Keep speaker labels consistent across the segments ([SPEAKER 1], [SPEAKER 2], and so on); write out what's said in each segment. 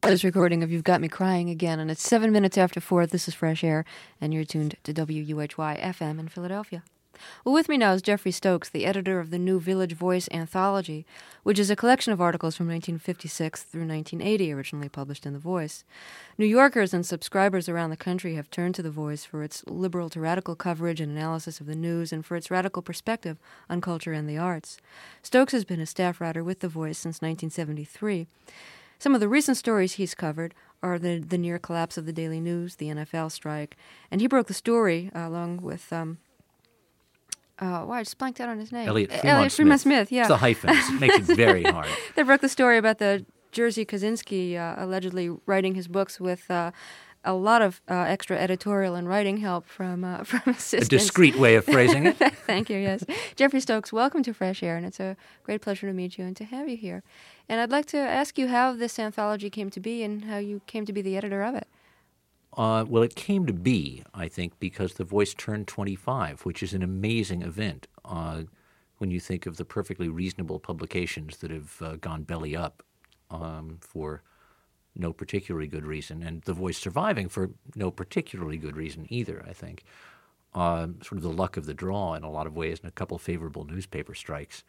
[SPEAKER 1] This recording of You've Got Me Crying Again, and it's 7 minutes after 4. This is Fresh Air, and you're tuned to WUHY FM in Philadelphia. Well, with me now is Jeffrey Stokes, the editor of the New Village Voice Anthology, which is a collection of articles from 1956 through 1980, originally published in The Voice. New Yorkers and subscribers around the country have turned to The Voice for its liberal to radical coverage and analysis of the news and for its radical perspective on culture and the arts. Stokes has been a staff writer with The Voice since 1973. Some of the recent stories he's covered are the near collapse of the Daily News, the NFL strike, and he broke the story along with, I just blanked out on his name.
[SPEAKER 2] Elliot Fremont
[SPEAKER 1] Smith, yeah.
[SPEAKER 2] It's the hyphens. It makes it very hard.
[SPEAKER 1] They broke the story about the Jerzy Kosinski allegedly writing his books with a lot of extra editorial and writing help from assistants.
[SPEAKER 2] A discreet way of phrasing it.
[SPEAKER 1] Thank you, yes. Jeffrey Stokes, welcome to Fresh Air, and it's a great pleasure to meet you and to have you here. And I'd like to ask you how this anthology came to be and how you came to be the editor of it.
[SPEAKER 2] Well, it came to be, I think, because The Voice turned 25, which is an amazing event when you think of the perfectly reasonable publications that have gone belly up for no particularly good reason, and The Voice surviving for no particularly good reason either, I think. Sort of the luck of the draw in a lot of ways and a couple favorable newspaper strikes.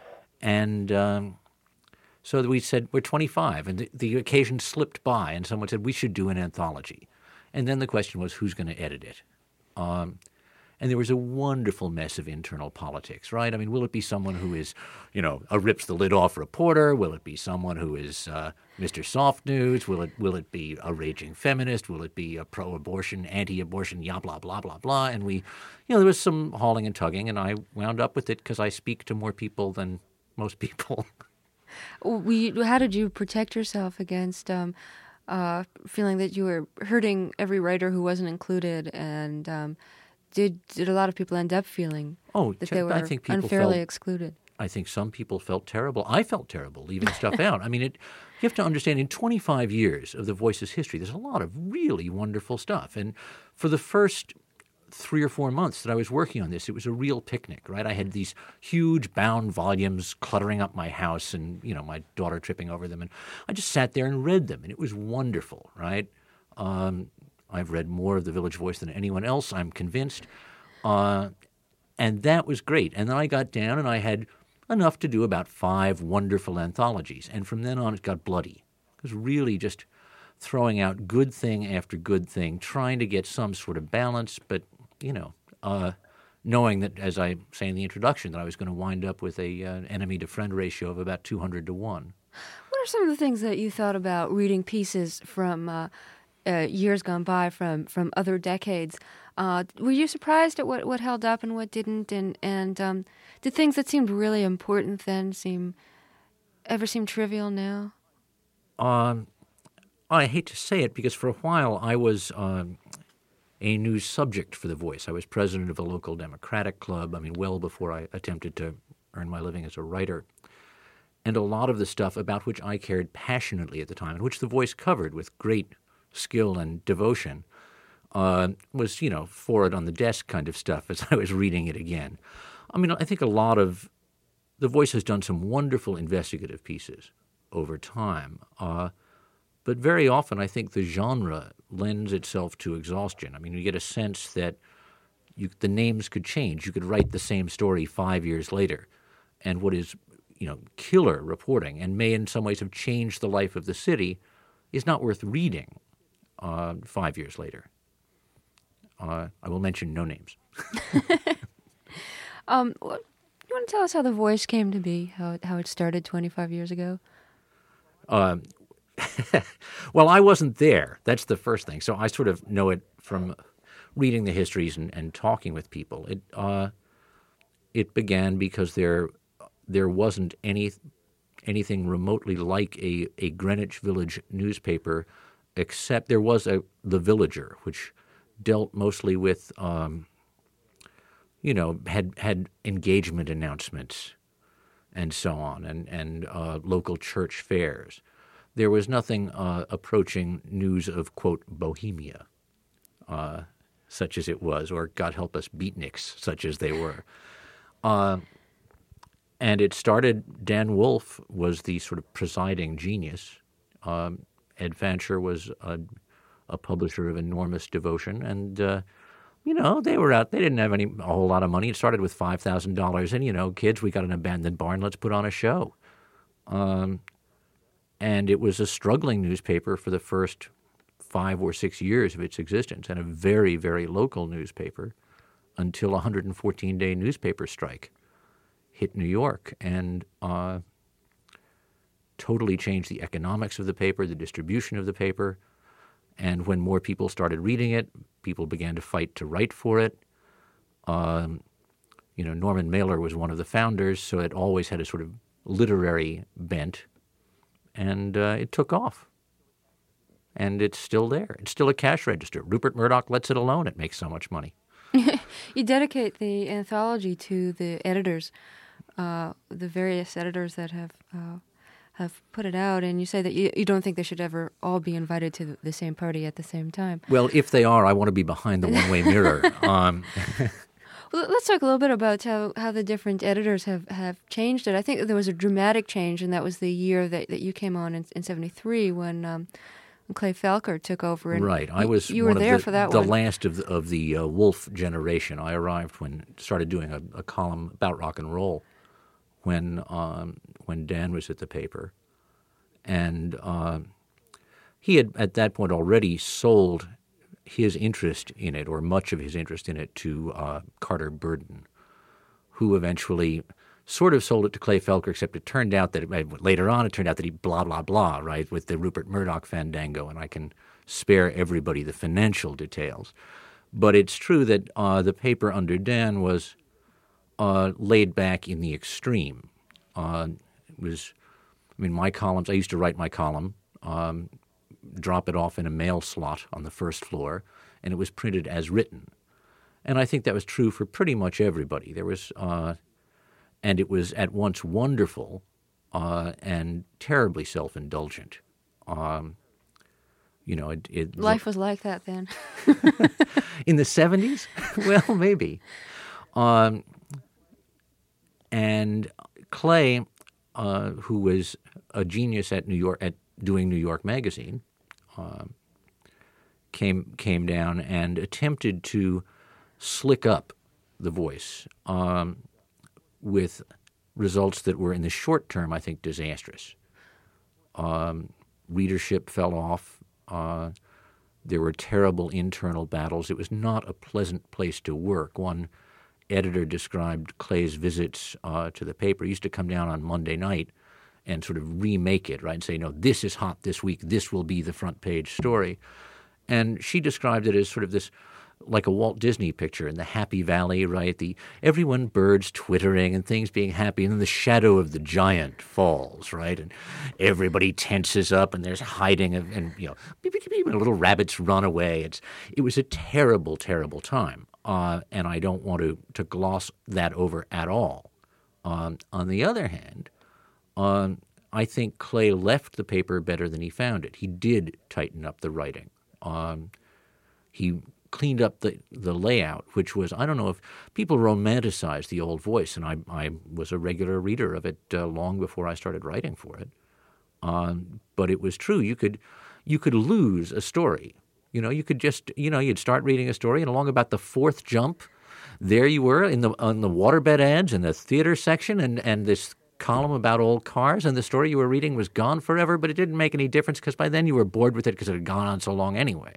[SPEAKER 2] And so we said, we're 25, and the occasion slipped by, and someone said, we should do an anthology. And then the question was, who's going to edit it? And there was a wonderful mess of internal politics, right? I mean, will it be someone who is, a rips-the-lid-off reporter? Will it be someone who is Mr. Soft News? Will it be a raging feminist? Will it be a pro-abortion, anti-abortion, blah, blah, blah, blah? And we, there was some hauling and tugging, and I wound up with it because I speak to more people than most people.
[SPEAKER 1] How did you protect yourself against feeling that you were hurting every writer who wasn't included, and did a lot of people end up feeling that they were unfairly excluded?
[SPEAKER 2] I think some people felt terrible. I felt terrible leaving stuff out. I mean, you have to understand, in 25 years of The Voice's history, there's a lot of really wonderful stuff. And for the first 3 or 4 months that I was working on this, it was a real picnic, right? I had these huge bound volumes cluttering up my house and, my daughter tripping over them. And I just sat there and read them, and it was wonderful, right? I've read more of The Village Voice than anyone else, I'm convinced. And that was great. And then I got down and I had enough to do about 5 wonderful anthologies. And from then on, it got bloody. It was really just throwing out good thing after good thing, trying to get some sort of balance, but knowing that, as I say in the introduction, that I was going to wind up with an enemy-to-friend ratio of about 200 to 1.
[SPEAKER 1] What are some of the things that you thought about reading pieces from years gone by, from other decades? Were you surprised at what held up and what didn't? And did things that seemed really important then ever seem trivial now?
[SPEAKER 2] I hate to say it, because for a while I was a news subject for The Voice. I was president of a local Democratic club, well before I attempted to earn my living as a writer. And a lot of the stuff about which I cared passionately at the time, and which The Voice covered with great skill and devotion, was, for it on the desk kind of stuff as I was reading it again. I think a lot of The Voice has done some wonderful investigative pieces over time. But very often I think the genre lends itself to exhaustion. You get a sense that the names could change. You could write the same story 5 years later, and what is, killer reporting and may in some ways have changed the life of the city is not worth reading 5 years later. I will mention no names.
[SPEAKER 1] You want to tell us how The Voice came to be, how it started 25 years ago?
[SPEAKER 2] Well, I wasn't there. That's the first thing. So I sort of know it from reading the histories and talking with people. It began because there wasn't anything remotely like a Greenwich Village newspaper, except there was The Villager, which dealt mostly with, had engagement announcements and so on, and local church fairs. There was nothing approaching news of, quote, Bohemia, such as it was, or God help us, beatniks, such as they were. And it started, Dan Wolfe was the sort of presiding genius, Ed Fancher was a publisher of enormous devotion, and they were out. They didn't have a whole lot of money. It started with $5,000, and kids, we got an abandoned barn. Let's put on a show. And it was a struggling newspaper for the first 5 or 6 years of its existence, and a very, very local newspaper until a 114-day newspaper strike hit New York and totally changed the economics of the paper, the distribution of the paper. And when more people started reading it, people began to fight to write for it. Norman Mailer was one of the founders, so it always had a sort of literary bent, and it took off. And it's still there. It's still a cash register. Rupert Murdoch lets it alone. It makes so much money.
[SPEAKER 1] You dedicate the anthology to the editors, the various editors that have put it out, and you say that you don't think they should ever all be invited to the same party at the same time.
[SPEAKER 2] Well, if they are, I want to be behind the one-way mirror.
[SPEAKER 1] Well, let's talk a little bit about how the different editors have changed it. I think there was a dramatic change, and that was the year that you came on in 73 when Clay Felker took over. And
[SPEAKER 2] right. I was
[SPEAKER 1] you were there for that
[SPEAKER 2] the
[SPEAKER 1] one.
[SPEAKER 2] last of the Wolf generation. I arrived started doing a column about rock and roll when Dan was at the paper. And he had at that point already sold his interest in it, or much of his interest in it, to Carter Burden, who eventually sort of sold it to Clay Felker, except it turned out that later on it turned out that he blah, blah, blah, right, with the Rupert Murdoch fandango, and I can spare everybody the financial details. But it's true that the paper under Dan was laid back in the extreme. My columns, I used to write my column, drop it off in a mail slot on the first floor, and it was printed as written. And I think that was true for pretty much everybody. There was, and it was at once wonderful and terribly self-indulgent. Life
[SPEAKER 1] was like that then.
[SPEAKER 2] In the 70s? Well, maybe. And Clay, who was a genius at doing New York Magazine, came down and attempted to slick up the Voice with results that were in the short term, I think, disastrous. Readership fell off. There were terrible internal battles. It was not a pleasant place to work. One editor described Clay's visits to the paper. He used to come down on Monday night and sort of remake it, right, and say, this is hot this week. This will be the front page story. And she described it as sort of this, like a Walt Disney picture in the Happy Valley, right? Everyone, birds twittering and things being happy, and then the shadow of the giant falls, right? And everybody tenses up, and there's hiding, and beep, beep, beep, and little rabbits run away. It was a terrible, terrible time, and I don't want to gloss that over at all. On the other hand, I think Clay left the paper better than he found it. He did tighten up the writing. He cleaned up the layout, which was, I don't know if people romanticize the old Voice, and I was a regular reader of it long before I started writing for it. But it was true. You could lose a story. You could just, you'd start reading a story, and along about the fourth jump, there you were on the waterbed ads in the theater section, and this column about old cars, and the story you were reading was gone forever, but it didn't make any difference because by then you were bored with it because it had gone on so long anyway.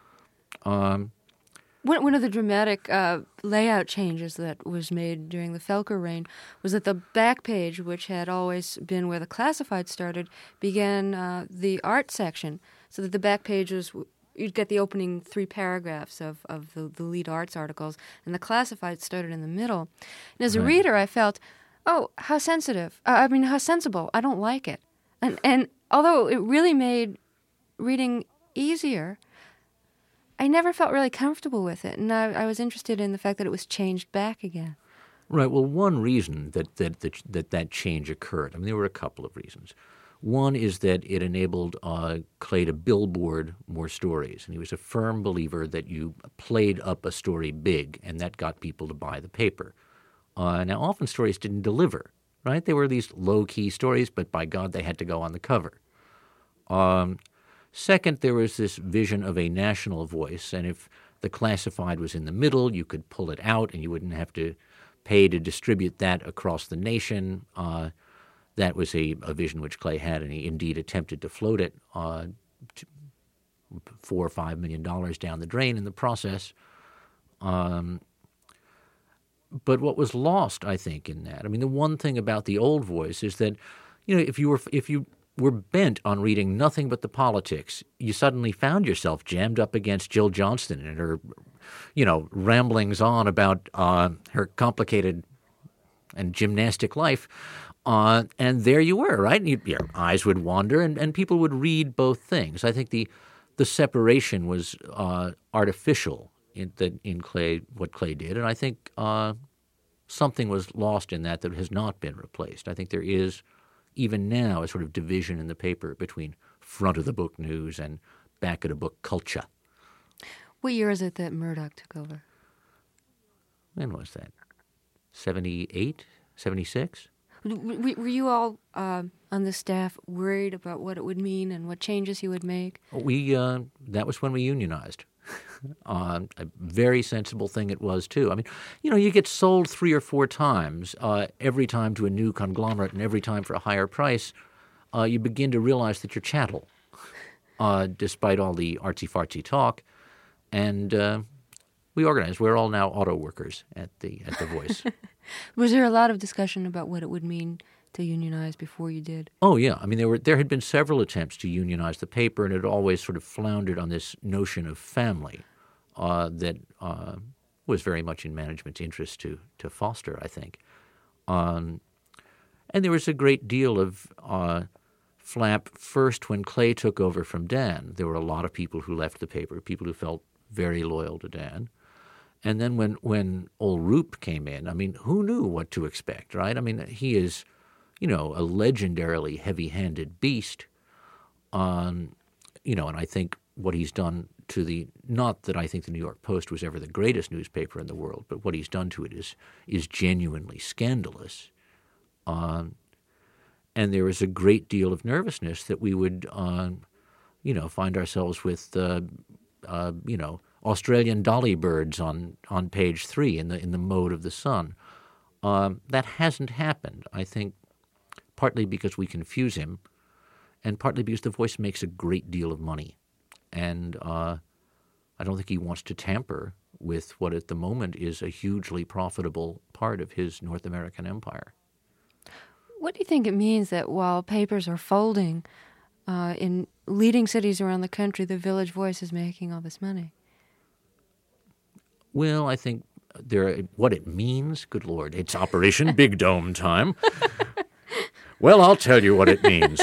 [SPEAKER 1] One of the dramatic layout changes that was made during the Felker reign was that the back page, which had always been where the classified started, began the art section, so that the back page was, you'd get the opening 3 paragraphs of the lead arts articles, and the classified started in the middle. And as a reader, I felt, oh, how sensitive. How sensible. I don't like it. And although it really made reading easier, I never felt really comfortable with it. And I was interested in the fact that it was changed back again.
[SPEAKER 2] Right. Well, one reason that change occurred, there were a couple of reasons. One is that it enabled Clay to billboard more stories. And he was a firm believer that you played up a story big, and that got people to buy the paper. Now, often stories didn't deliver, right? They were these low-key stories, but by God, they had to go on the cover. Second, there was this vision of a national voice, and if the classified was in the middle, you could pull it out and you wouldn't have to pay to distribute that across the nation. That was a vision which Clay had, and he indeed attempted to float it $4 or $5 million down the drain in the process. But what was lost, I think, in that, I mean, the one thing about the old voice is that, if you were bent on reading nothing but the politics, you suddenly found yourself jammed up against Jill Johnston and her, ramblings on about her complicated and gymnastic life. And there you were, right? Your eyes would wander, and people would read both things. I think the separation was artificial in Clay, what Clay did, and I think something was lost in that has not been replaced. I think there is, even now, a sort of division in the paper between front-of-the-book news and back-of-the-book culture.
[SPEAKER 1] What year is it that Murdoch took over?
[SPEAKER 2] When was that? 78? 76?
[SPEAKER 1] Were you all on the staff worried about what it would mean and what changes he would make?
[SPEAKER 2] That was when we unionized. A very sensible thing it was, too. I mean, you get sold 3 or 4 times, every time to a new conglomerate and every time for a higher price. You begin to realize that you're chattel, despite all the artsy-fartsy talk. And we organized. We're all now auto workers at the Voice.
[SPEAKER 1] Was there a lot of discussion about what it would mean to unionize before you did?
[SPEAKER 2] Oh, yeah. I mean, there had been several attempts to unionize the paper, and it always sort of floundered on this notion of family that was very much in management's interest to foster, I think. And there was a great deal of flap first when Clay took over from Dan. There were a lot of people who left the paper, people who felt very loyal to Dan. And then when old Roop came in, I mean, who knew what to expect, right? I mean, he is, a legendarily heavy-handed beast. And I think what he's done to not that I think the New York Post was ever the greatest newspaper in the world, but what he's done to it is genuinely scandalous. And there was a great deal of nervousness that we would, find ourselves with, Australian dolly birds on page 3 in the mode of the Sun. That hasn't happened, I think, partly because we confuse him, and partly because the Voice makes a great deal of money. And I don't think he wants to tamper with what at the moment is a hugely profitable part of his North American empire.
[SPEAKER 1] What do you think it means that while papers are folding in leading cities around the country, the Village Voice is making all this money?
[SPEAKER 2] Well, I think what it means, good Lord, it's Operation Big Dome time. Well, I'll tell you what it means.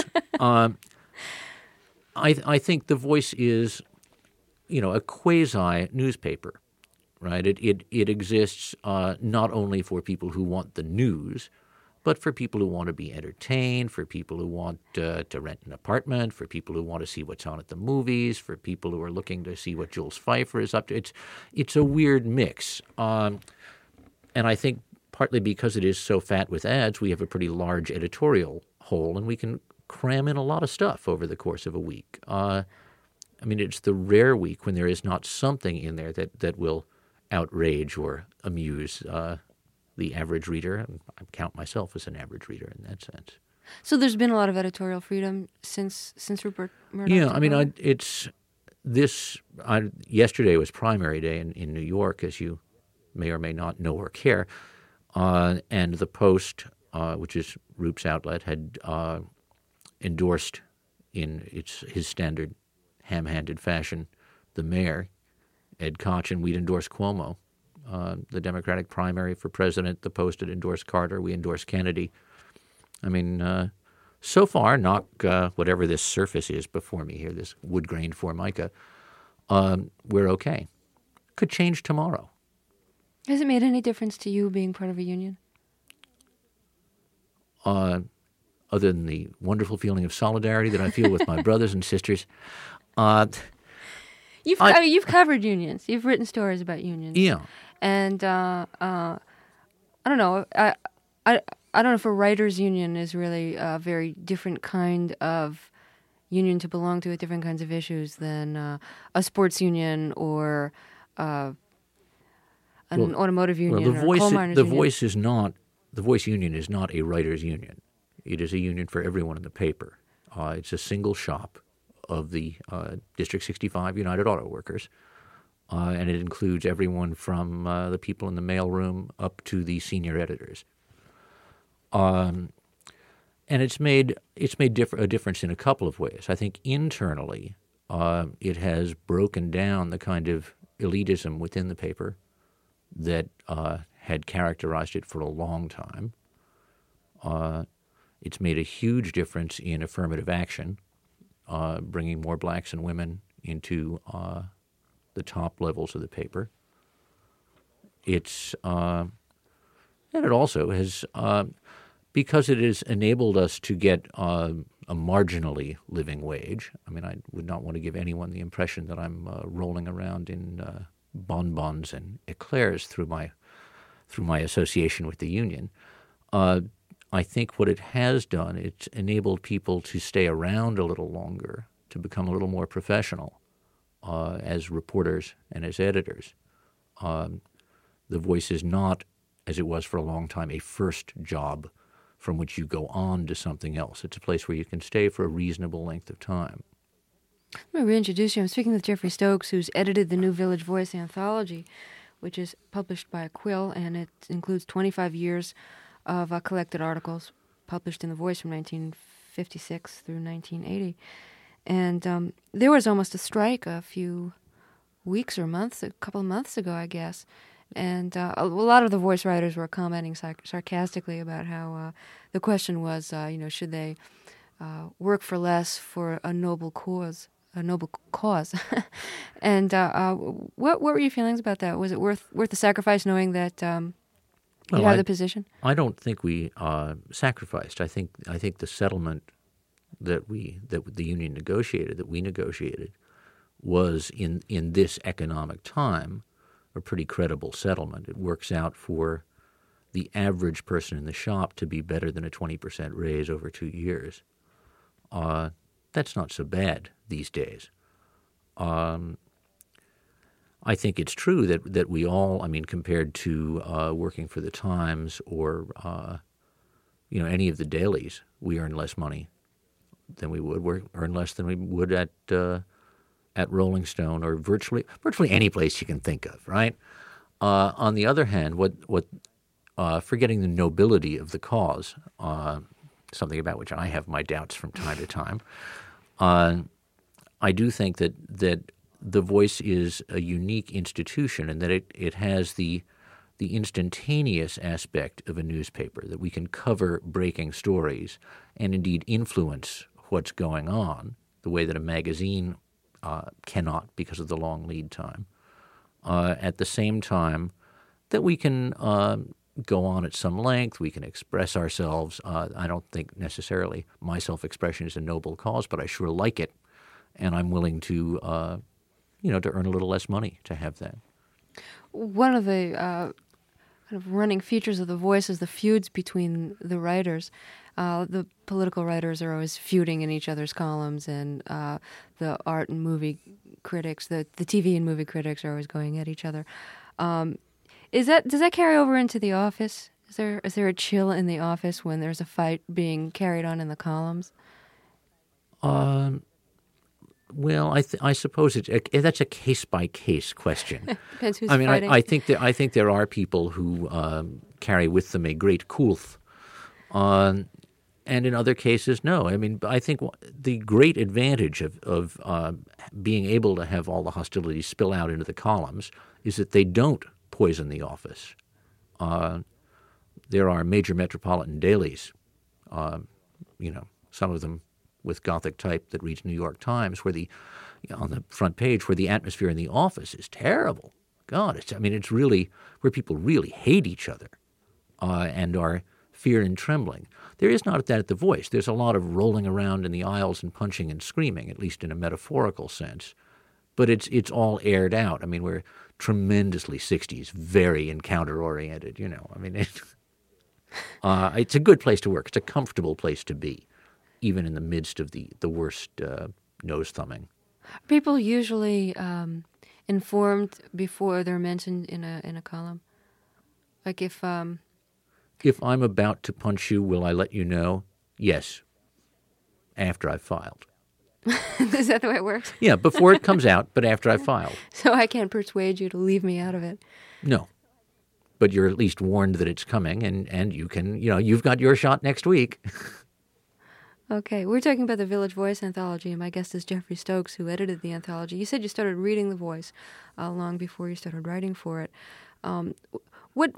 [SPEAKER 2] I think the Voice is, a quasi-newspaper, right? It exists not only for people who want the news, but for people who want to be entertained, for people who want to rent an apartment, for people who want to see what's on at the movies, for people who are looking to see what Jules Pfeiffer is up to. It's a weird mix. And I think partly because it is so fat with ads, we have a pretty large editorial hole, and we can cram in a lot of stuff over the course of a week. It's the rare week when there is not something in there that will outrage or amuse the average reader, and I count myself as an average reader in that sense.
[SPEAKER 1] So there's been a lot of editorial freedom since Rupert Murdoch?
[SPEAKER 2] Yeah, yesterday was primary day in New York, as you may or may not know or care, and the Post, which is Roop's outlet, had endorsed in his standard ham-handed fashion the mayor, Ed Koch, and we'd endorsed Cuomo. The Democratic primary for president, the Post had endorsed Carter. We endorsed Kennedy. So far, knock whatever this surface is before me here, this wood-grained Formica, we're okay. Could change tomorrow.
[SPEAKER 1] Has it made any difference to you being part of a union?
[SPEAKER 2] Other than the wonderful feeling of solidarity that I feel with my brothers and sisters.
[SPEAKER 1] You've covered unions. You've written stories about unions.
[SPEAKER 2] Yeah.
[SPEAKER 1] And I don't know. I don't know if a writers' union is really a very different kind of union to belong to at different kinds of issues than a sports union or an automotive union or a coal miners union.
[SPEAKER 2] The Voice union is not a writers' union. It is a union for everyone in the paper. It's a single shop of the District 65 United Auto Workers, and it includes everyone from the people in the mailroom up to the senior editors. And it's made a difference in a couple of ways. I think internally, it has broken down the kind of elitism within the paper that had characterized it for a long time. It's made a huge difference in affirmative action, bringing more blacks and women into the top levels of the paper. And it also has, because it has enabled us to get a marginally living wage. I mean, I would not want to give anyone the impression that I'm rolling around in bonbons and eclairs through my association with the union. I think what it has done, it's enabled people to stay around a little longer, to become a little more professional as reporters and as editors. The Voice is not, as it was for a long time, a first job from which you go on to something else. It's a place where you can stay for a reasonable length of time.
[SPEAKER 1] Let me reintroduce you. I'm speaking with Jeffrey Stokes, who's edited the New Village Voice anthology, which is published by Quill, and it includes 25 years of collected articles published in The Voice from 1956 through 1980. And there was almost a strike a few weeks or months, a couple of months ago, I guess. And a lot of the Voice writers were commenting sarcastically about how the question was, should they work for less for a noble cause? And what were your feelings about that? Was it worth the sacrifice, knowing that you had the position?
[SPEAKER 2] I don't think we sacrificed. I think the settlement that the union negotiated, that we negotiated, was in this economic time a pretty credible settlement. It works out for the average person in the shop to be better than a 20% raise over 2 years. That's not so bad these days. I think it's true that we all, compared to working for the Times or any of the dailies, we earn less money than we would. Earn less than we would at Rolling Stone or virtually any place you can think of, right? On the other hand, what forgetting the nobility of the cause, something about which I have my doubts from time to time, I do think that the Voice is a unique institution and that it has the instantaneous aspect of a newspaper, that we can cover breaking stories and indeed influence what's going on the way that a magazine cannot because of the long lead time. At the same time that we can go on at some length, we can express ourselves. I don't think necessarily my self-expression is a noble cause, but I sure like it, and I'm willing to earn a little less money to have that.
[SPEAKER 1] One of the kind of running features of The Voice is the feuds between the writers. The political writers are always feuding in each other's columns, and the art and movie critics, the TV and movie critics are always going at each other. Does that carry over into the office? Is there a chill in the office when there's a fight being carried on in the columns?
[SPEAKER 2] Well, I suppose that's a case-by-case question.
[SPEAKER 1] Depends who's fighting.
[SPEAKER 2] I think there are people who carry with them a great coolth, and in other cases, no. I think the great advantage of being able to have all the hostilities spill out into the columns is that they don't poison the office. There are major metropolitan dailies, some of them with Gothic type that reads New York Times, where on the front page, where the atmosphere in the office is terrible. God, it's really where people really hate each other and are fear and trembling. There is not that at The Voice. There's a lot of rolling around in the aisles and punching and screaming, at least in a metaphorical sense. But it's all aired out. We're tremendously 60s, very encounter-oriented, It's a good place to work. It's a comfortable place to be. even in the midst of the worst nose thumbing.
[SPEAKER 1] People usually informed before they're mentioned in a column. Like if
[SPEAKER 2] I'm about to punch you, will I let you know? Yes, after I've filed.
[SPEAKER 1] Is that the way it works?
[SPEAKER 2] Yeah, before it comes out, but after I've filed.
[SPEAKER 1] So I can't persuade you to leave me out of it.
[SPEAKER 2] No. But you're at least warned that it's coming, and you can, you've got your shot next week.
[SPEAKER 1] Okay, we're talking about the Village Voice anthology, and my guest is Jeffrey Stokes, who edited the anthology. You said you started reading The Voice long before you started writing for it. Was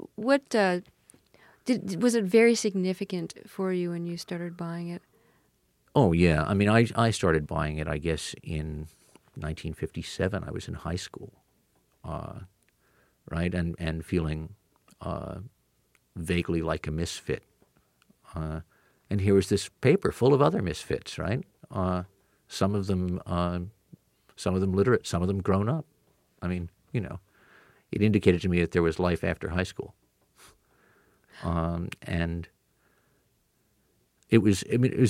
[SPEAKER 1] it very significant for you when you started buying it?
[SPEAKER 2] Oh, yeah. I mean, I started buying it, I guess, in 1957. I was in high school, right, and feeling vaguely like a misfit. And here was this paper full of other misfits, right? Some of them literate, some of them grown up. I mean, it indicated to me that there was life after high school. And it's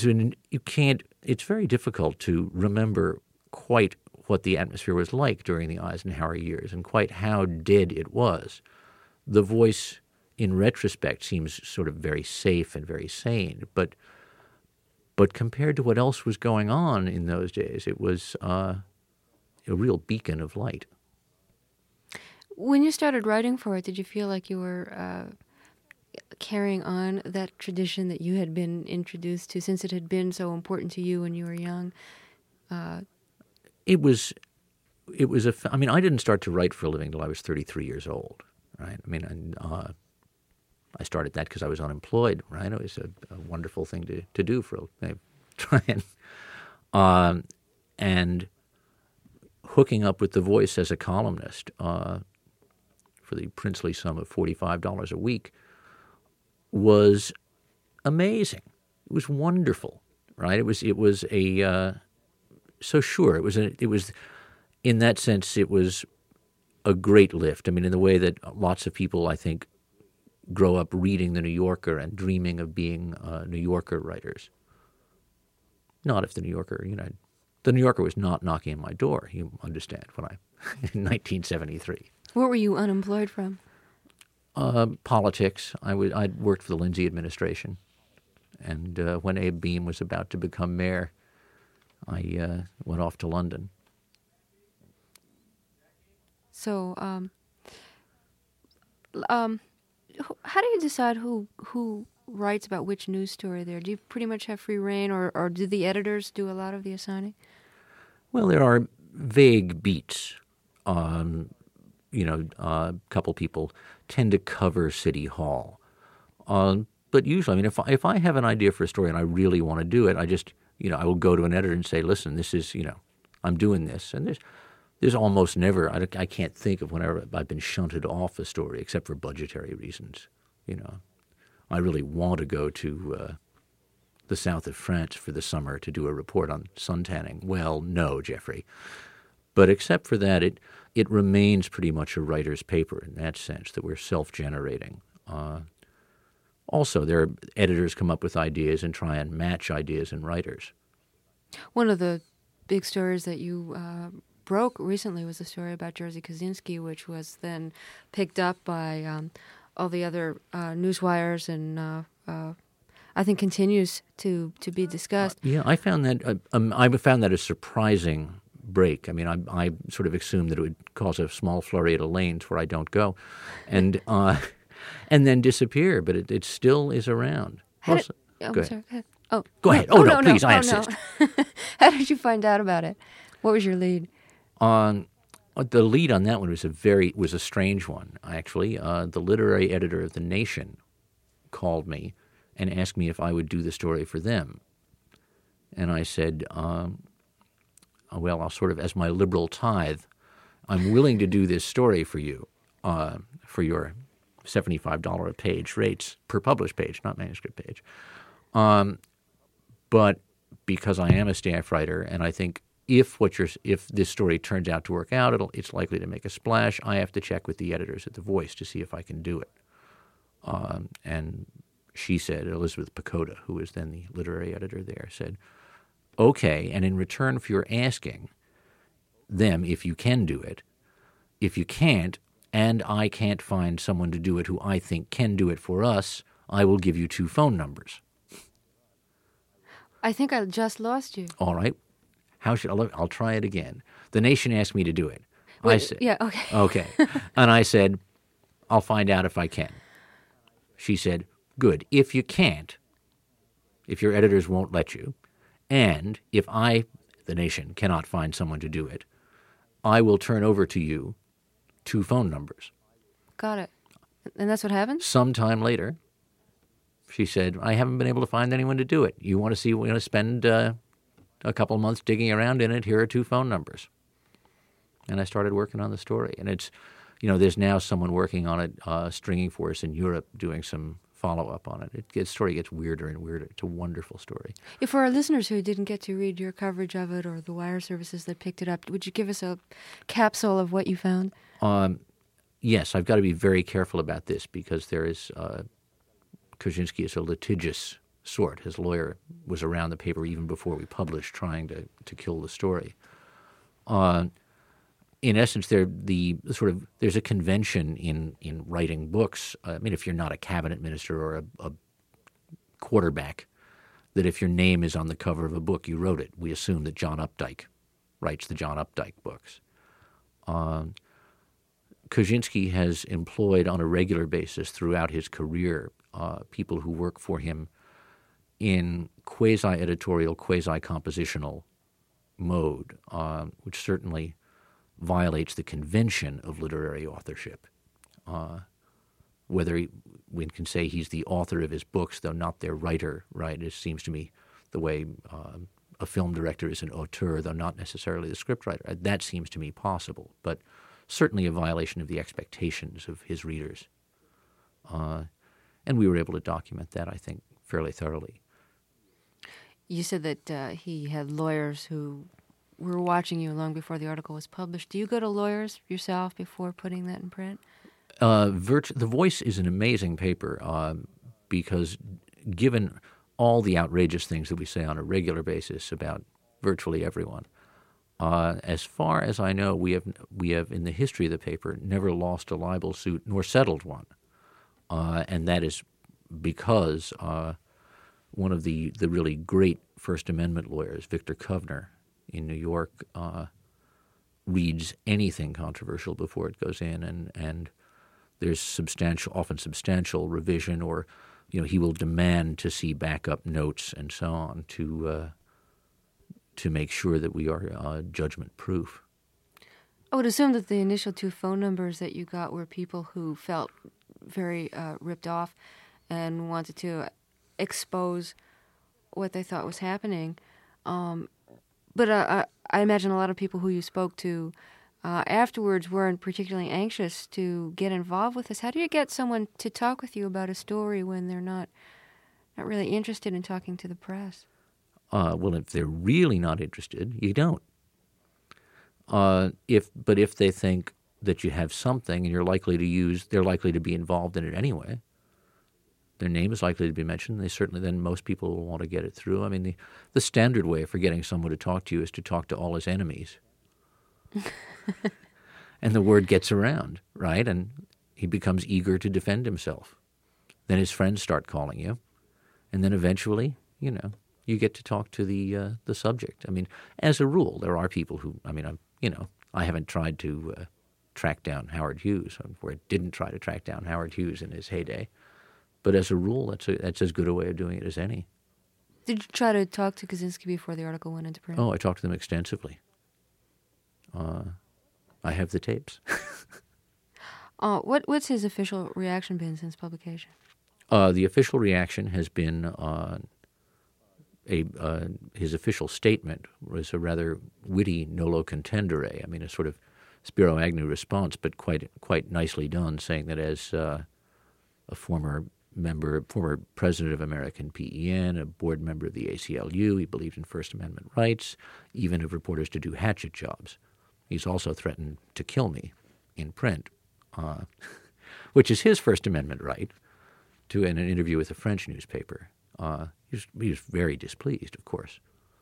[SPEAKER 2] very difficult to remember quite what the atmosphere was like during the Eisenhower years and quite how dead it was. The Voice, in retrospect, seems sort of very safe and very sane, but compared to what else was going on in those days, it was a real beacon of light.
[SPEAKER 1] When you started writing for it, did you feel like you were carrying on that tradition that you had been introduced to, since it had been so important to you when you were young?
[SPEAKER 2] It was I mean, I didn't start to write for a living until I was 33 years old, right? I mean, I started that because I was unemployed, right? It was a wonderful thing to do for try and hooking up with The Voice as a columnist for the princely sum of $45 a week was amazing. It was wonderful, right? It was in that sense it was a great lift. I mean, in the way that lots of people, I think, grow up reading The New Yorker and dreaming of being New Yorker writers. Not if The New Yorker, The New Yorker was not knocking on my door, you understand, in 1973.
[SPEAKER 1] What were you unemployed from?
[SPEAKER 2] Politics. I'd worked for the Lindsay administration, and when Abe Beame was about to become mayor, I went off to London.
[SPEAKER 1] So, how do you decide who writes about which news story there? Do you pretty much have free reign, or do the editors do a lot of the assigning?
[SPEAKER 2] Well, there are vague beats. A couple people tend to cover City Hall. But usually, I mean, if I have an idea for a story and I really want to do it, I just, I will go to an editor and say, listen, this is, I'm doing this. And there's almost never, I can't think of whenever I've been shunted off a story except for budgetary reasons. I really want to go to the south of France for the summer to do a report on suntanning. Well, no, Jeffrey. But except for that, it remains pretty much a writer's paper in that sense, that we're self-generating. Also, there are editors come up with ideas and try and match ideas in writers.
[SPEAKER 1] One of the big stories that you broke recently was a story about Jerzy Kosinski, which was then picked up by all the other newswires and I think continues to be discussed.
[SPEAKER 2] Yeah, I found that a surprising break. I mean, I sort of assumed that it would cause a small flurry at a lanes where I don't go, and then disappear. But it still is around.
[SPEAKER 1] Go ahead. Oh,
[SPEAKER 2] go ahead. Oh, no, please, I insist.
[SPEAKER 1] No. How did you find out about it? What was your lead?
[SPEAKER 2] The lead on that one was a strange one, actually. The literary editor of The Nation called me and asked me if I would do the story for them. And I said, well, I'll sort of, as my liberal tithe, I'm willing to do this story for you, for your $75 a page rates per published page, not manuscript page. But because I am a staff writer, and I think if this story turns out to work out, it's likely to make a splash, I have to check with the editors at The Voice to see if I can do it. And she said, Elizabeth Pacoda, who was then the literary editor there, said, okay, and in return for your asking them if you can do it, if you can't, and I can't find someone to do it who I think can do it for us, I will give you 2 phone numbers.
[SPEAKER 1] I think I just lost you.
[SPEAKER 2] All right. I'll try it again. The Nation asked me to do it.
[SPEAKER 1] Wait,
[SPEAKER 2] I said,
[SPEAKER 1] yeah, okay.
[SPEAKER 2] Okay. And I said, I'll find out if I can. She said, good. If you can't, if your editors won't let you, and if I, the Nation, cannot find someone to do it, I will turn over to you 2 phone numbers.
[SPEAKER 1] Got it. And that's what happened?
[SPEAKER 2] Sometime later, she said, I haven't been able to find anyone to do it. You want to spend a couple months digging around in it? Here are 2 phone numbers. And I started working on the story. And it's, there's now someone working on it, stringing for us in Europe, doing some follow-up on it. The story gets weirder and weirder. It's a wonderful story.
[SPEAKER 1] If for our listeners who didn't get to read your coverage of it or the wire services that picked it up, would you give us a capsule of what you found?
[SPEAKER 2] Yes, I've got to be very careful about this because there is Kaczynski is a litigious sort. His lawyer was around the paper even before we published, trying to kill the story. In essence, there's a convention in writing books. I mean, if you're not a cabinet minister or a quarterback, that if your name is on the cover of a book, you wrote it. We assume that John Updike writes the John Updike books. Kaczynski has employed on a regular basis throughout his career people who work for him in quasi-editorial, quasi-compositional mode, which certainly violates the convention of literary authorship. Whether we can say he's the author of his books, though not their writer, right? It seems to me the way a film director is an auteur, though not necessarily the scriptwriter. That seems to me possible, but certainly a violation of the expectations of his readers. And we were able to document that, I think, fairly thoroughly.
[SPEAKER 1] You said that he had lawyers who were watching you long before the article was published. Do you go to lawyers yourself before putting that in print?
[SPEAKER 2] The Voice is an amazing paper because given all the outrageous things that we say on a regular basis about virtually everyone, as far as I know, we have in the history of the paper never lost a libel suit nor settled one, and that is because one of the really great First Amendment lawyers, Victor Kovner in New York, reads anything controversial before it goes in, and there's often substantial revision, or he will demand to see backup notes and so on to make sure that we are judgment proof.
[SPEAKER 1] I would assume that the initial 2 phone numbers that you got were people who felt very ripped off and wanted to expose what they thought was happening. But I imagine a lot of people who you spoke to afterwards weren't particularly anxious to get involved with this. How do you get someone to talk with you about a story when they're not really interested in talking to the press?
[SPEAKER 2] Well, if they're really not interested, you don't. If they think that you have something and they're likely to be involved in it anyway. Their name is likely to be mentioned. Then most people will want to get it through. I mean, the standard way for getting someone to talk to you is to talk to all his enemies. And the word gets around, right? And he becomes eager to defend himself. Then his friends start calling you. And then eventually, you get to talk to the subject. I mean, as a rule, there are people who, I haven't tried to track down Howard Hughes, or didn't try to track down Howard Hughes in his heyday. But as a rule, that's as good a way of doing it as any.
[SPEAKER 1] Did you try to talk to Kaczynski before the article went into print?
[SPEAKER 2] Oh, I talked to them extensively. I have the tapes.
[SPEAKER 1] What's his official reaction been since publication?
[SPEAKER 2] The official reaction has been his official statement was a rather witty nolo contendere. I mean, a sort of Spiro Agnew response, but quite nicely done, saying that as a former president of American PEN, a board member of the ACLU, he believed in First Amendment rights, even of reporters to do hatchet jobs. He's also threatened to kill me in print, which is his First Amendment right in an interview with a French newspaper. He was very displeased, of course.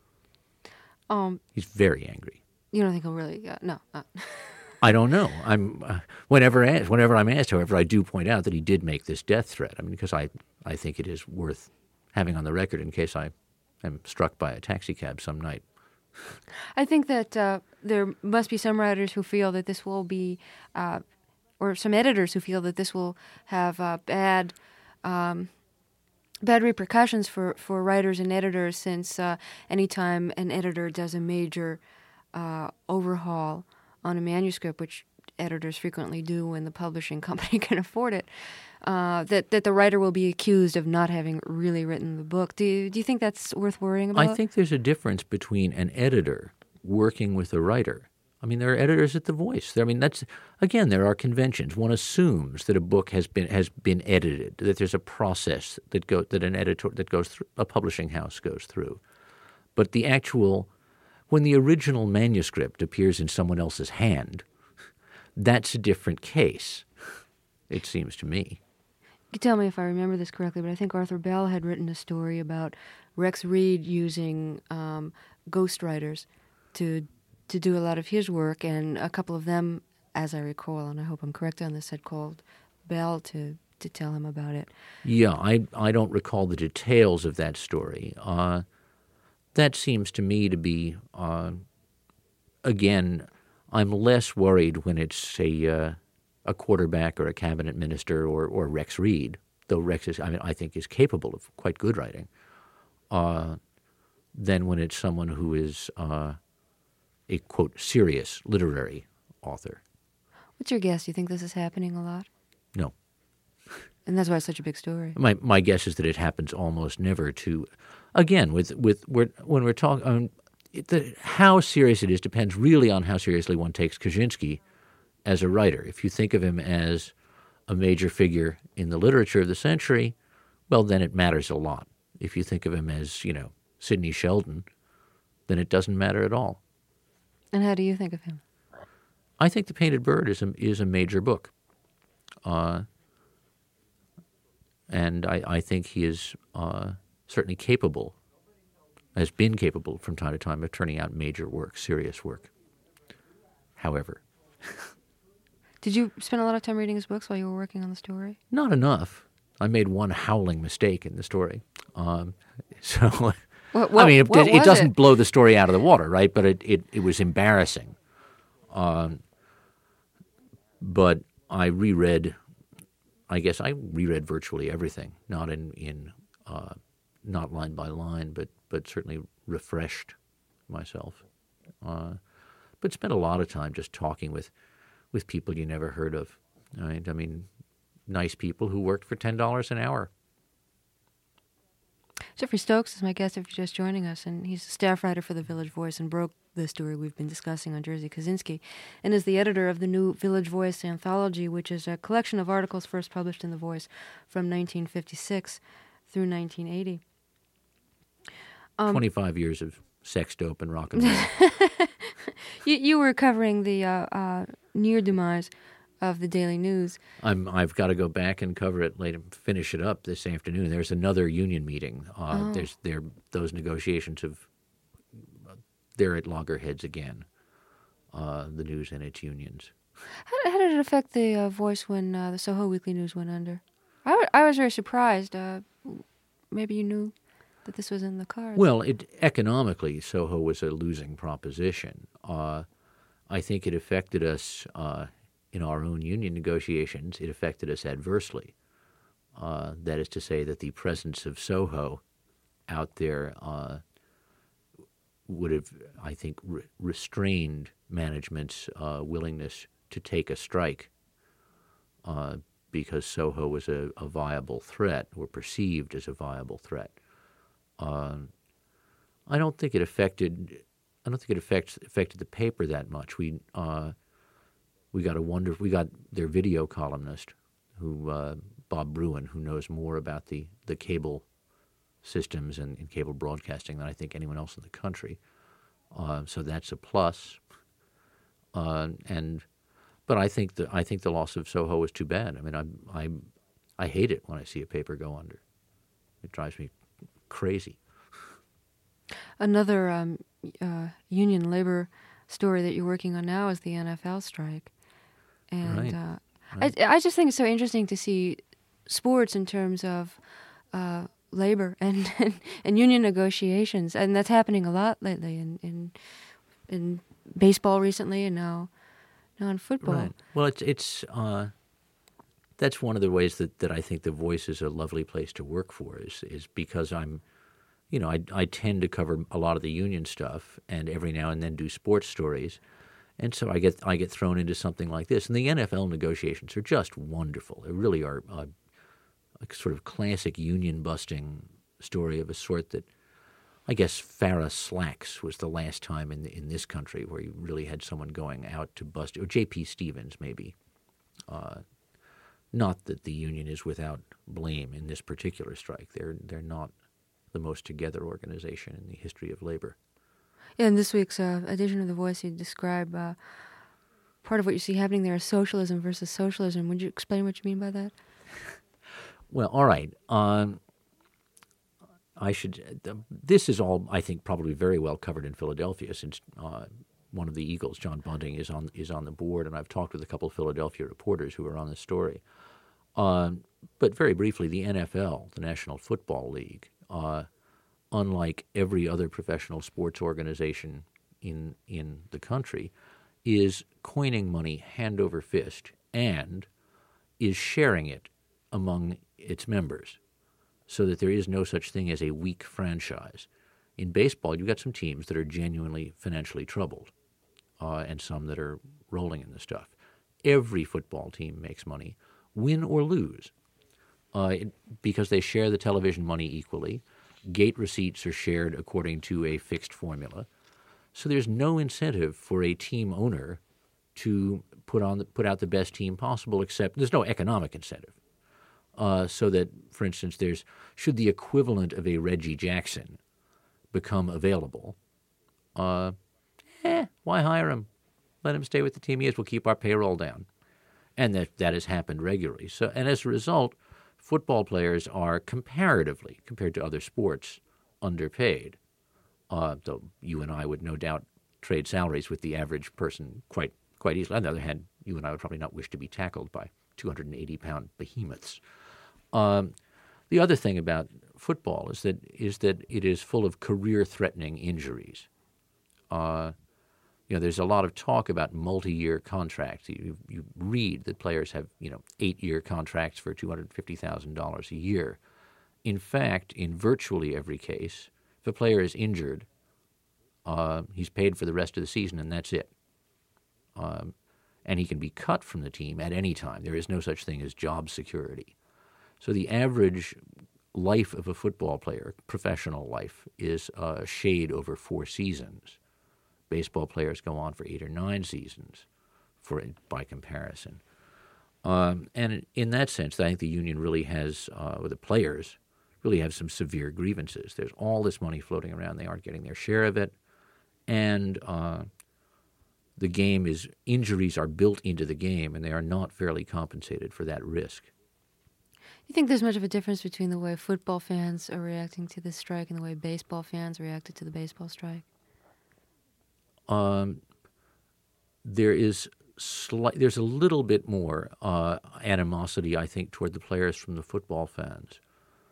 [SPEAKER 2] He's very angry.
[SPEAKER 1] You don't think he'll really? No.
[SPEAKER 2] I don't know. Whenever I'm asked, however, I do point out that he did make this death threat. I mean, because I think it is worth having on the record in case I am struck by a taxicab some night.
[SPEAKER 1] I think that there must be some writers who feel that this will be, or some editors who feel that this will have bad repercussions for writers and editors, since anytime an editor does a major overhaul on a manuscript, which editors frequently do when the publishing company can afford it, that the writer will be accused of not having really written the book. Do you think that's worth worrying about?
[SPEAKER 2] I think there's a difference between an editor working with a writer. I mean, there are editors at The Voice. There are conventions. One assumes that a book has been edited, that there's a process that a publishing house goes through. But when the original manuscript appears in someone else's hand, that's a different case, it seems to me.
[SPEAKER 1] You can tell me if I remember this correctly, but I think Arthur Bell had written a story about Rex Reed using ghostwriters to do a lot of his work, and a couple of them, as I recall, and I hope I'm correct on this, had called Bell to tell him about it.
[SPEAKER 2] Yeah, I don't recall the details of that story. That seems to me to be, again, I'm less worried when it's a quarterback or a cabinet minister or Rex Reed, though Rex I think is capable of quite good writing, than when it's someone who is a, quote, serious literary author.
[SPEAKER 1] What's your guess? Do you think this is happening a lot?
[SPEAKER 2] No.
[SPEAKER 1] And that's why it's such a big story.
[SPEAKER 2] My guess is that it happens almost never to, again, when we're talking, how serious it is depends really on how seriously one takes Kaczynski as a writer. If you think of him as a major figure in the literature of the century, well, then it matters a lot. If you think of him as, Sidney Sheldon, then it doesn't matter at all.
[SPEAKER 1] And how do you think of him?
[SPEAKER 2] I think The Painted Bird is a major book. And I think he is certainly capable, has been capable from time to time of turning out major work, serious work. However.
[SPEAKER 1] Did you spend a lot of time reading his books while you were working on the story?
[SPEAKER 2] Not enough. I made one howling mistake in the story. It doesn't blow the story out of the water, right? But it was embarrassing. But I reread virtually everything, not not line by line, but certainly refreshed myself. But spent a lot of time just talking with people you never heard of. Right? I mean, nice people who worked for $10 an hour.
[SPEAKER 1] Jeffrey Stokes is my guest if you're just joining us, and he's a staff writer for the Village Voice and broke the story we've been discussing on Jerzy Kosinski, and is the editor of the new Village Voice anthology, which is a collection of articles first published in The Voice from 1956 through 1980.
[SPEAKER 2] 25 years of sex, dope, and rock and roll.
[SPEAKER 1] You were covering the near demise of the Daily News.
[SPEAKER 2] I've got to go back and cover it later, finish it up this afternoon. There's another union meeting. Those negotiations they're at loggerheads again. The News and its unions.
[SPEAKER 1] How did it affect the Voice when the Soho Weekly News went under? I was very surprised. Maybe you knew that this was in the cards.
[SPEAKER 2] Well, economically, Soho was a losing proposition. I think it affected us in our own union negotiations. It affected us adversely. That is to say that the presence of Soho out there would have, I think, restrained management's willingness to take a strike because Soho was a viable threat or perceived as a viable threat. I don't think it affected the paper that much. We got their video columnist, Bob Bruin, who knows more about the cable systems and cable broadcasting than I think anyone else in the country. So that's a plus. But I think the loss of Soho was too bad. I mean, I hate it when I see a paper go under. It drives me crazy.
[SPEAKER 1] Another union labor story that you're working on now is the NFL strike. And
[SPEAKER 2] Right.
[SPEAKER 1] I just think it's so interesting to see sports in terms of labor and union negotiations, and that's happening a lot lately in baseball recently, and now in football.
[SPEAKER 2] Right. Well, it's that's one of the ways that I think The Voice is a lovely place to work for is because I'm, I tend to cover a lot of the union stuff and every now and then do sports stories. And so I get thrown into something like this. And the NFL negotiations are just wonderful. They really are a sort of classic union-busting story of a sort that I guess Farrah Slacks was the last time in this country where you really had someone going out to bust, or J.P. Stevens maybe. Not that the union is without blame in this particular strike. They're not the most together organization in the history of labor.
[SPEAKER 1] Yeah, in this week's edition of The Voice, you describe part of what you see happening there is socialism versus socialism. Would you explain what you mean by that?
[SPEAKER 2] Well, all right. This is all, I think, probably very well covered in Philadelphia, since one of the Eagles, John Bunting, is on the board, and I've talked with a couple of Philadelphia reporters who are on the story. But very briefly, the NFL, the National Football League, unlike every other professional sports organization in the country, is coining money hand over fist and is sharing it among its members, so that there is no such thing as a weak franchise. In baseball, you've got some teams that are genuinely financially troubled, and some that are rolling in the stuff. Every football team makes money, win or lose, because they share the television money equally. Gate receipts are shared according to a fixed formula. So there's no incentive for a team owner to put out the best team possible, except there's no economic incentive. So that, for instance, should the equivalent of a Reggie Jackson become available, why hire him? Let him stay with the team he is. We'll keep our payroll down. And that has happened regularly. So, and as a result, football players are comparatively, compared to other sports, underpaid. Though you and I would no doubt trade salaries with the average person quite easily. On the other hand, you and I would probably not wish to be tackled by 280-pound behemoths. The other thing about football is that it is full of career-threatening injuries. There's a lot of talk about multi-year contracts. You read that players have 8-year contracts for $250,000 a year. In fact, in virtually every case, if a player is injured, he's paid for the rest of the season, and that's it. And he can be cut from the team at any time. There is no such thing as job security. So the average life of a football player, professional life, is a shade over 4 seasons. Baseball players go on for 8 or 9 seasons, by comparison. And in that sense, I think the union really has, or the players really have some severe grievances. There's all this money floating around. They aren't getting their share of it. And injuries are built into the game, and they are not fairly compensated for that risk.
[SPEAKER 1] Do you think there's much of a difference between the way football fans are reacting to this strike and the way baseball fans reacted to the baseball strike?
[SPEAKER 2] There's a little bit more animosity, I think, toward the players from the football fans,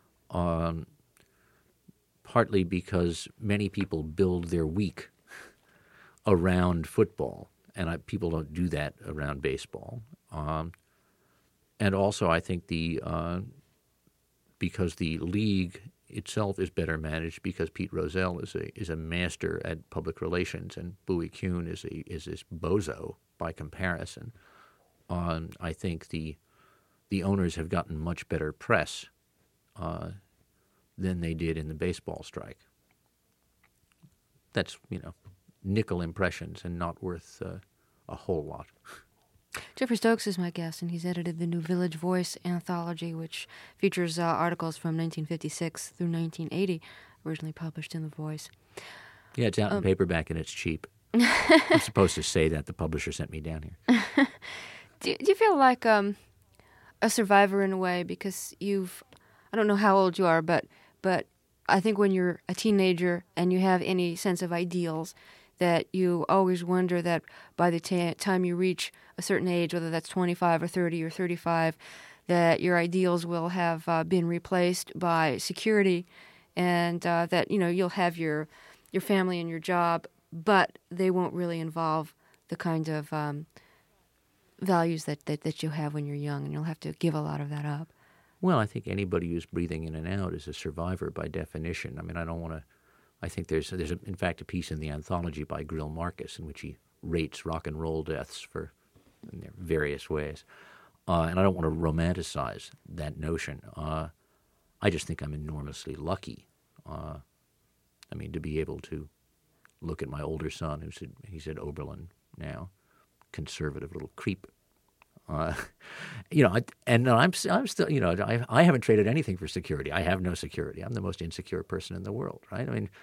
[SPEAKER 2] partly because many people build their week around football, and people don't do that around baseball. And also, I think because the league itself is better managed, because Pete Rozelle is a master at public relations, and Bowie Kuhn is this bozo by comparison. I think the owners have gotten much better press than they did in the baseball strike. That's nickel impressions and not worth a whole lot.
[SPEAKER 1] Jeffrey Stokes is my guest, and he's edited the new Village Voice anthology, which features articles from 1956 through 1980, originally published in The Voice.
[SPEAKER 2] Yeah, it's out in paperback, and it's cheap. I'm supposed to say that. The publisher sent me down here.
[SPEAKER 1] Do you feel like a survivor in a way because I don't know how old you are, but I think when you're a teenager and you have any sense of ideals, that you always wonder that by the time you reach a certain age, whether that's 25 or 30 or 35, that your ideals will have been replaced by security, and that you'll have your family and your job, but they won't really involve the kind of values that you have when you're young, and you'll have to give a lot of that up.
[SPEAKER 2] Well, I think anybody who's breathing in and out is a survivor by definition. I mean, I don't want to. I think there's in fact a piece in the anthology by Grill Marcus in which he rates rock and roll deaths in their various ways, and I don't want to romanticize that notion. I just think I'm enormously lucky. I mean, to be able to look at my older son, he's at Oberlin now, conservative little creep. I'm still, I haven't traded anything for security. I have no security. I'm the most insecure person in the world, right? I mean,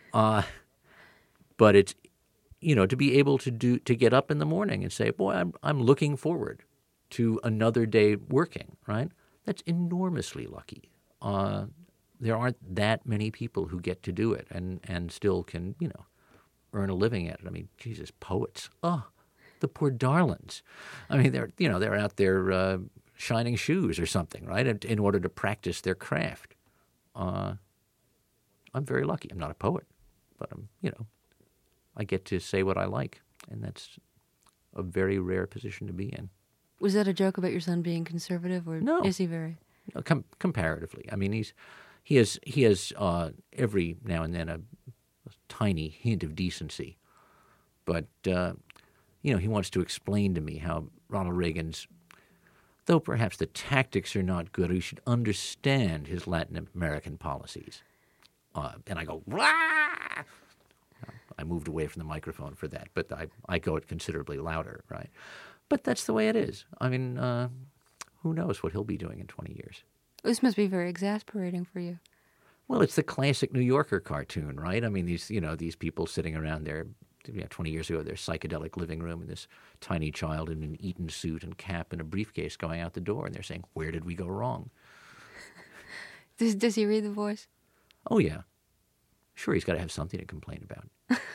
[SPEAKER 2] but it's, to be able to get up in the morning and say, boy, I'm looking forward to another day working, right? That's enormously lucky. There aren't that many people who get to do it and still can, earn a living at it. I mean, Jesus, poets. Oh, the poor darlings. I mean, they're out there shining shoes or something, right? In order to practice their craft. I'm very lucky. I'm not a poet, but I get to say what I like, and that's a very rare position to be in.
[SPEAKER 1] Was that a joke about your son being conservative, or
[SPEAKER 2] no.
[SPEAKER 1] Is he very?
[SPEAKER 2] Comparatively, I mean, he has every now and then a tiny hint of decency, but he wants to explain to me how Ronald Reagan's, though perhaps the tactics are not good, he should understand his Latin American policies. And I go, rah! I moved away from the microphone for that, but I go it considerably louder, right? But that's the way it is. I mean, who knows what he'll be doing in 20 years.
[SPEAKER 1] This must be very exasperating for you.
[SPEAKER 2] Well, it's the classic New Yorker cartoon, right? I mean, these people sitting around there, 20 years ago, their psychedelic living room, and this tiny child in an Eton suit and cap and a briefcase going out the door, and they're saying, "Where did we go wrong?"
[SPEAKER 1] Does he read The Voice?
[SPEAKER 2] Oh, yeah. Sure, he's got to have something to complain about.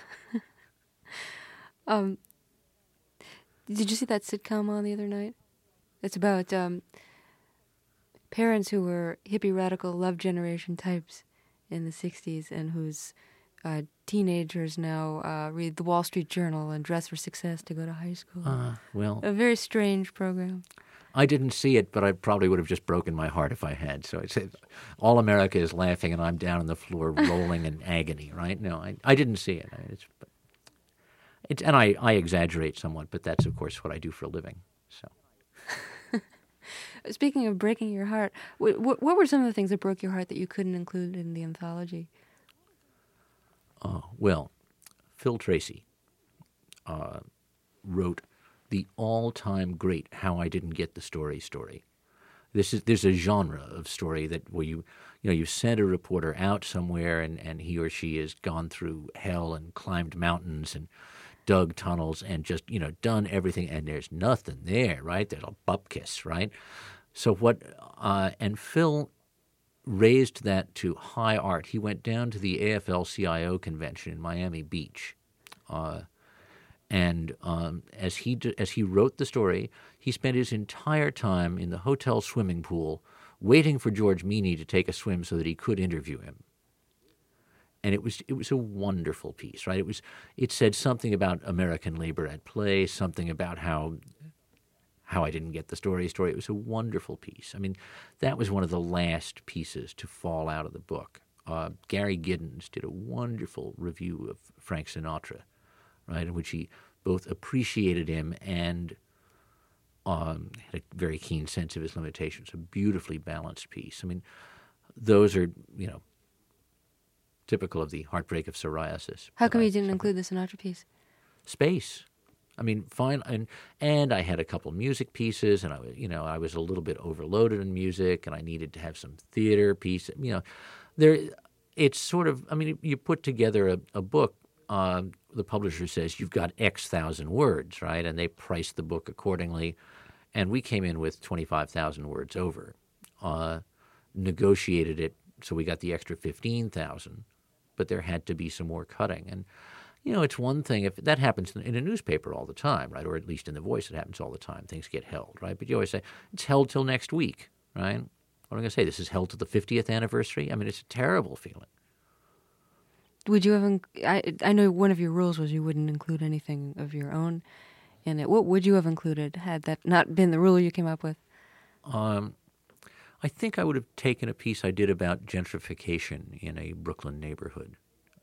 [SPEAKER 1] Did you see that sitcom on the other night? It's about parents who were hippie radical love generation types in the 60s and whose teenagers now read the Wall Street Journal and dress for success to go to high school.
[SPEAKER 2] Well,
[SPEAKER 1] a very strange program.
[SPEAKER 2] I didn't see it, but I probably would have just broken my heart if I had. So it's all America is laughing, and I'm down on the floor rolling in agony. Right? No, I didn't see it. And I exaggerate somewhat, but that's of course what I do for a living. So.
[SPEAKER 1] Speaking of breaking your heart, what were some of the things that broke your heart that you couldn't include in the anthology?
[SPEAKER 2] Well, Phil Tracy wrote the all-time great How I Didn't Get the Story. There's a genre of story where you send a reporter out somewhere and he or she has gone through hell and climbed mountains and dug tunnels and just done everything, and there's nothing there, right? There's a bupkis, right? So and Phil raised that to high art. He went down to the AFL-CIO convention in Miami Beach, and as he wrote the story, he spent his entire time in the hotel swimming pool waiting for George Meany to take a swim so that he could interview him. And it was a wonderful piece, right? It said something about American labor at play, something about how I didn't get the story. It was a wonderful piece. I mean, that was one of the last pieces to fall out of the book. Gary Giddens did a wonderful review of Frank Sinatra, right, in which he both appreciated him and had a very keen sense of his limitations. A beautifully balanced piece. I mean, those are, typical of the heartbreak of psoriasis.
[SPEAKER 1] How come you didn't include the Sinatra piece?
[SPEAKER 2] Space. I mean, fine, and I had a couple music pieces, and I was a little bit overloaded in music, and I needed to have some theater pieces. It's sort of. I mean, you put together a book. The publisher says you've got X thousand words, right? And they price the book accordingly, And we came in with 25,000 words over, negotiated it so we got the extra 15,000, but there had to be some more cutting. And, it's one thing if that happens in a newspaper all the time, right? Or at least in The Voice, it happens all the time. Things get held, right? But you always say, it's held till next week, right? What am I going to say? This is held to the 50th anniversary? I mean, it's a terrible feeling.
[SPEAKER 1] Would you have? I know one of your rules was you wouldn't include anything of your own in it. What would you have included had that not been the rule you came up with?
[SPEAKER 2] I think I would have taken a piece I did about gentrification in a Brooklyn neighborhood.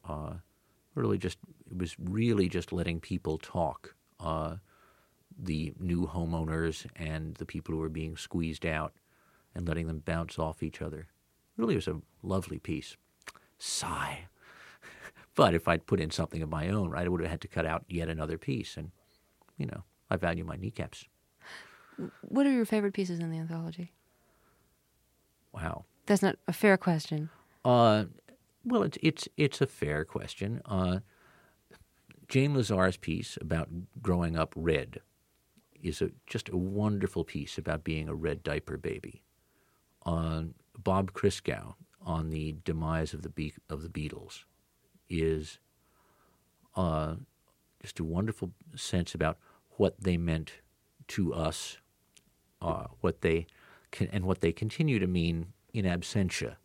[SPEAKER 2] It was really just letting people talk, the new homeowners and the people who were being squeezed out, and letting them bounce off each other. Really was a lovely piece. Sigh. But if I'd put in something of my own, right, I would have had to cut out yet another piece. And, I value my kneecaps.
[SPEAKER 1] What are your favorite pieces in the anthology?
[SPEAKER 2] Wow.
[SPEAKER 1] That's not a fair question.
[SPEAKER 2] Well, it's a fair question. Jane Lazar's piece about growing up red is just a wonderful piece about being a red diaper baby. Bob Christgau on the demise of the Beatles is just a wonderful sense about what they meant to us, what they continue to mean in absentia.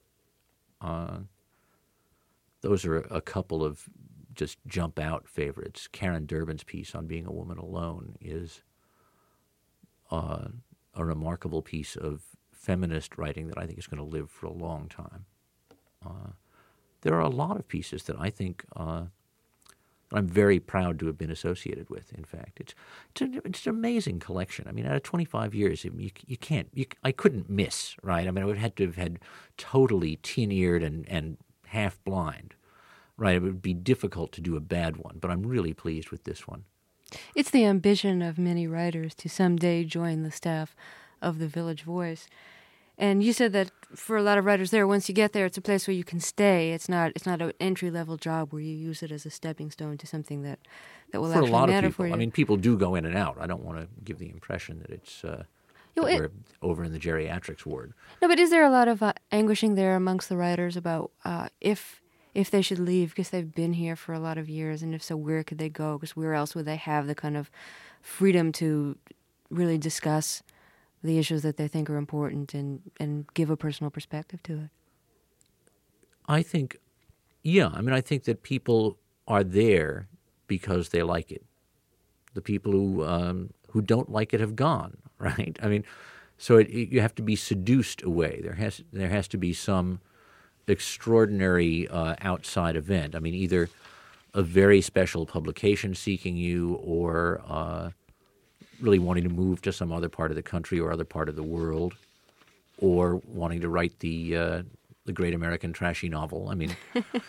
[SPEAKER 2] Those are a couple of just jump out favorites. Karen Durbin's piece on being a woman alone is a remarkable piece of feminist writing that I think is going to live for a long time. There are a lot of pieces that I think I'm very proud to have been associated with. In fact, it's an amazing collection. I mean, out of 25 years, I couldn't miss, right? I mean, I would have to have had totally tin-eared and half blind, right? It would be difficult to do a bad one, but I'm really pleased with this one.
[SPEAKER 1] It's the ambition of many writers to someday join the staff of the Village Voice. And you said that for a lot of writers there, once you get there, it's a place where you can stay. It's not an entry-level job where you use it as a stepping stone to something that will actually matter for you.
[SPEAKER 2] For a lot of people. I mean, people do go in and out. I don't want to give the impression that it's we're over in the geriatrics ward.
[SPEAKER 1] No, but is there a lot of anguishing there amongst the writers about if they should leave because they've been here for a lot of years, and if so, where could they go? Because where else would they have the kind of freedom to really discuss the issues that they think are important and give a personal perspective to it?
[SPEAKER 2] I think, I think that people are there because they like it. The people who don't like it have gone, right? I mean, so you have to be seduced away. There has to be some extraordinary outside event. I mean, either a very special publication seeking you or really wanting to move to some other part of the country or other part of the world, or wanting to write the great American trashy novel. I mean,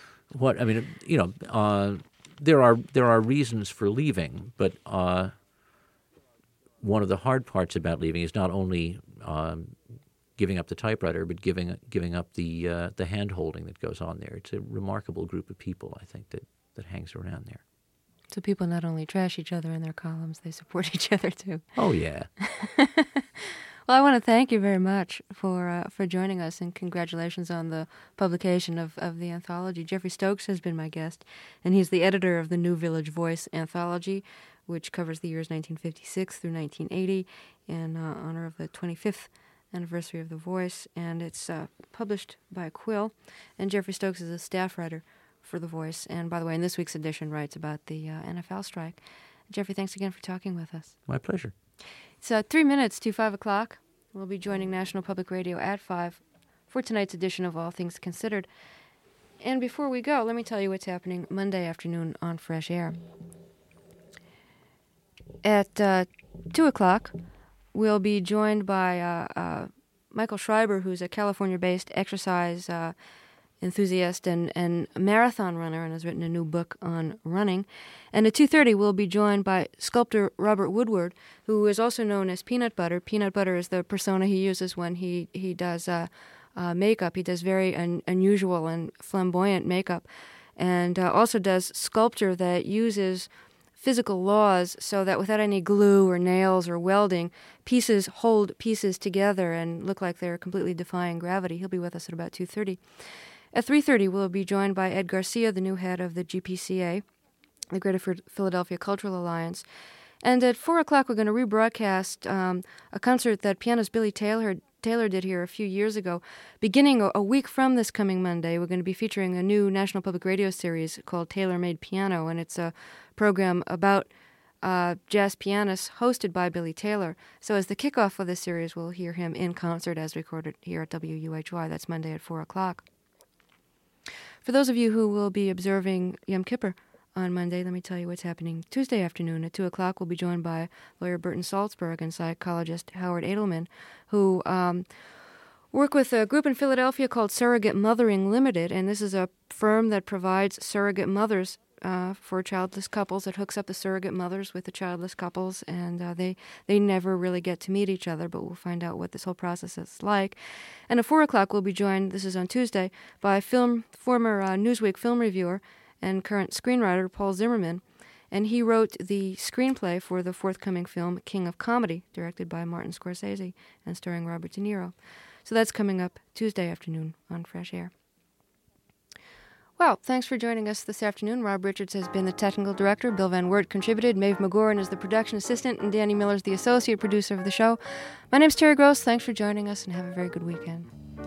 [SPEAKER 2] there are reasons for leaving, but one of the hard parts about leaving is not only giving up the typewriter, but giving up the hand holding that goes on there. It's a remarkable group of people, I think, that hangs around there.
[SPEAKER 1] So people not only trash each other in their columns, they support each other too.
[SPEAKER 2] Oh, yeah.
[SPEAKER 1] Well, I want to thank you very much for joining us, and congratulations on the publication of the anthology. Jeffrey Stokes has been my guest, and he's the editor of the New Village Voice anthology, which covers the years 1956 through 1980 in honor of the 25th anniversary of The Voice, and it's published by Quill. And Jeffrey Stokes is a staff writer for The Voice, and by the way, in this week's edition writes about the NFL strike. Jeffrey, thanks again for talking with us.
[SPEAKER 2] My pleasure.
[SPEAKER 1] It's 3 minutes to 5 o'clock. We'll be joining National Public Radio at 5 for tonight's edition of All Things Considered. And before we go, let me tell you what's happening Monday afternoon on Fresh Air. At 2 o'clock, we'll be joined by Michael Schreiber, who's a California-based exercise enthusiast and marathon runner, and has written a new book on running. And at 2:30, we'll be joined by sculptor Robert Woodward, who is also known as Peanut Butter. Peanut Butter is the persona he uses when he does makeup. He does very unusual and flamboyant makeup, and also does sculpture that uses physical laws so that without any glue or nails or welding, pieces hold pieces together and look like they're completely defying gravity. He'll be with us at about 2:30. At 3:30, we'll be joined by Ed Garcia, the new head of the GPCA, the Greater Philadelphia Cultural Alliance. And at 4 o'clock, we're going to rebroadcast a concert that pianist Billy Taylor did here a few years ago. Beginning a week from this coming Monday, we're going to be featuring a new National Public Radio series called Taylor Made Piano, and it's a program about jazz pianists hosted by Billy Taylor. So as the kickoff of this series, we'll hear him in concert as recorded here at WUHY. That's Monday at 4 o'clock. For those of you who will be observing Yom Kippur on Monday, let me tell you what's happening. Tuesday afternoon at 2 o'clock, we'll be joined by lawyer Burton Salzberg and psychologist Howard Edelman, who work with a group in Philadelphia called Surrogate Mothering Limited, and this is a firm that provides surrogate mothers for childless couples, that hooks up the surrogate mothers with the childless couples, and they never really get to meet each other, but we'll find out what this whole process is like. And at 4 o'clock, we'll be joined, this is on Tuesday, by former Newsweek film reviewer and current screenwriter Paul Zimmerman, and he wrote the screenplay for the forthcoming film King of Comedy, directed by Martin Scorsese and starring Robert De Niro. So that's coming up Tuesday afternoon on Fresh Air. Well, thanks for joining us this afternoon. Rob Richards has been the technical director, Bill Van Wert contributed, Maeve McGoran is the production assistant, and Danny Miller is the associate producer of the show. My name's Terry Gross. Thanks for joining us, and have a very good weekend.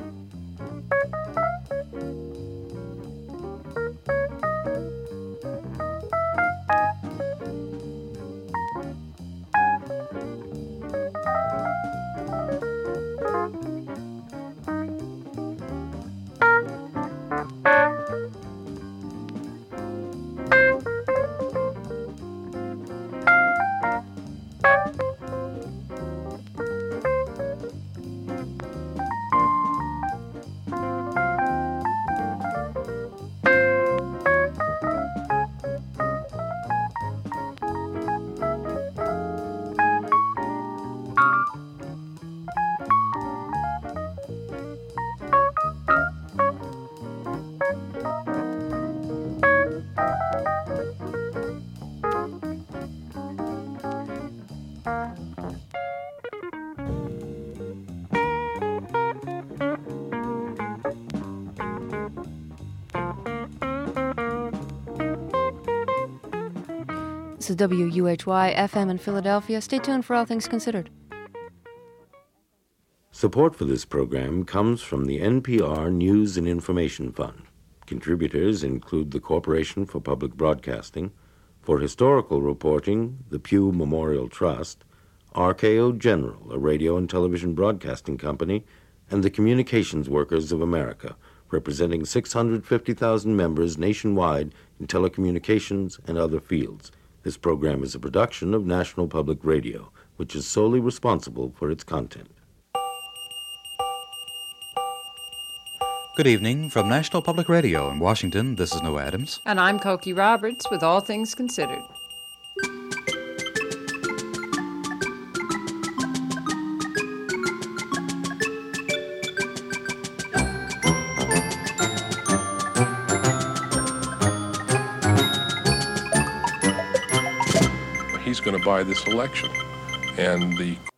[SPEAKER 1] This is WUHY FM in Philadelphia. Stay tuned for All Things Considered.
[SPEAKER 3] Support for this program comes from the NPR News and Information Fund. Contributors include the Corporation for Public Broadcasting, for historical reporting, the Pew Memorial Trust, RKO General, a radio and television broadcasting company, and the Communications Workers of America, representing 650,000 members nationwide in telecommunications and other fields. This program is a production of National Public Radio, which is solely responsible for its content.
[SPEAKER 4] Good evening. From National Public Radio in Washington, this is Noah Adams.
[SPEAKER 5] And I'm Cokie Roberts with All Things Considered.
[SPEAKER 6] He's going to buy this election, and the